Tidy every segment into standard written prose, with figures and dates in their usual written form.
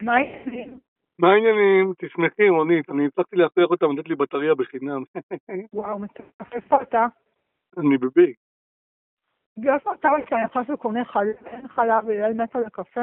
מה העניינים? מה העניינים? תשמחי, רונית, אני הצלחתי להפריח אותם, לתת לי בטריה בחינם. וואו, מטורף. איפה אתה? אני בביג. איפה אתה כשאני נכנס וקונה חלב? אין חלב ויעל מתה לקפה?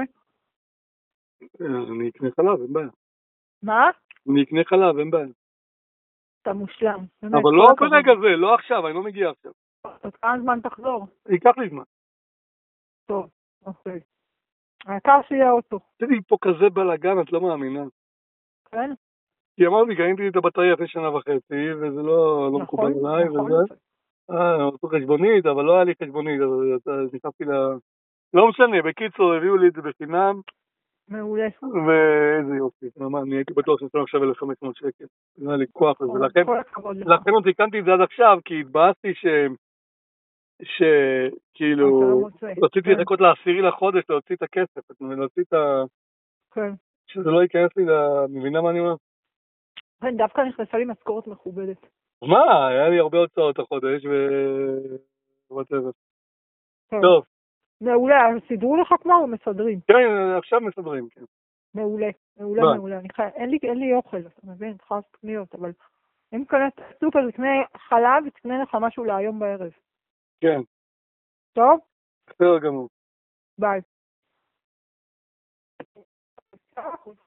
אני אקנה חלב, אין בעיה. מה? אני אקנה חלב, אין בעיה. אתה מושלם. באמת, אבל כל לא הכבוד. ברגע זה, לא עכשיו, אני לא מגיע עכשיו. עוד כמה זמן תחזור? ייקח לי זמן. טוב, אוקיי. העיקר שיהיה אוטו. תראי, פה כזה בלאגן, את לא מאמינה. כן? כי אמרתי, קניתי את הבטריה לפני שנה וחצי, וזה לא מקובל עליי, וזה. עשו חשבונית, אבל לא היה לי חשבונית, אז נכנסתי לא משנה, בקיצור, הביאו לי את זה בחינם. מעולה. ואיזה יופי, אני הייתי בטוח שאני שם עכשיו 1,500 שקל. לא היה לי כוח לזה, כל הכבוד לך. לכן עוד תיקנתי את זה עד עכשיו, כי התבאסתי שכאילו, רציתי לחכות ל10 לחודש להוציא את הכסף, להוציא את כן. שזה לא ייכנס לי, מבינה מה אני אומר? כן, דווקא נכנסה לי משכורת מכובדת. מה? היה לי הרבה הוצאות החודש טוב. מעולה, אז סידרו לך כבר או מסדרים? כן, עכשיו מסדרים, כן. מעולה, מעולה. אין לי אוכל, אתה מבין? צריך לעשות קניות, אבל אם קנית סופר, תקנה חלב, תקנה לך משהו להיום בערב. כן. טוב? בסדר גמור. ביי.